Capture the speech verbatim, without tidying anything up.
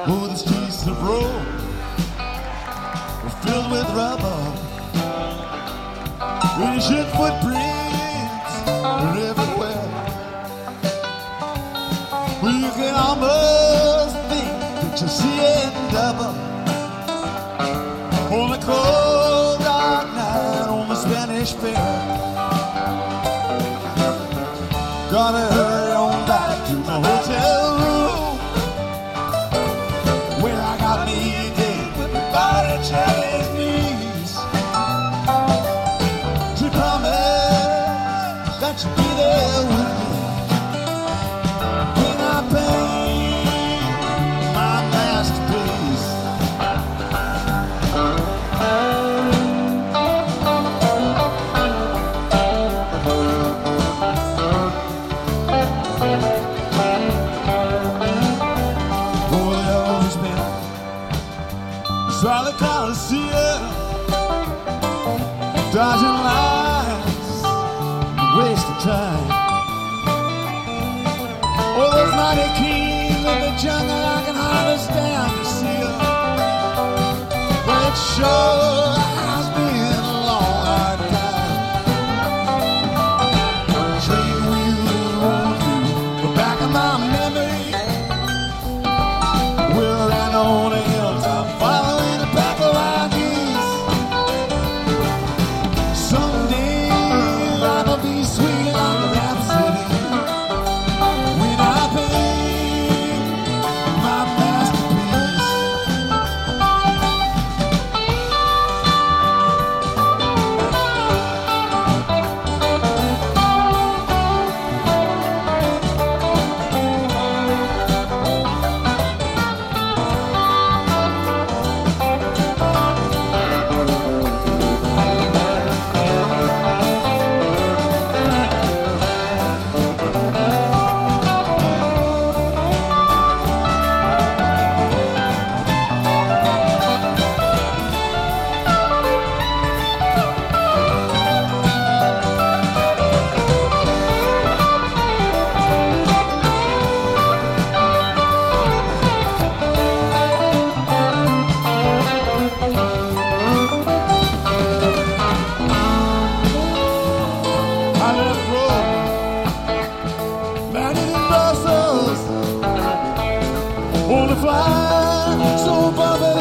Oh, the streets of Rome were filled with rubble. Ancient footprints were everywhere. Well, you can almost think that you're seeing double on a cold dark night on the Spanish Fair. Gotta hurry on back to my hotel room where I got me a date with my body Chinese knees. She promised that she'd be there with me when I paint my masterpiece. Charlotte Coliseum, dodging lines, wasting time. Oh, those mighty kings of the jungle, I can hardly stand to see them. But it sure has been a long, hard time. Train wheels roll through the back of my memory. We'll land on a hilltop, following sweet like a rhapsody when I paint my masterpiece. Landed in Brussels on a flight so bumpy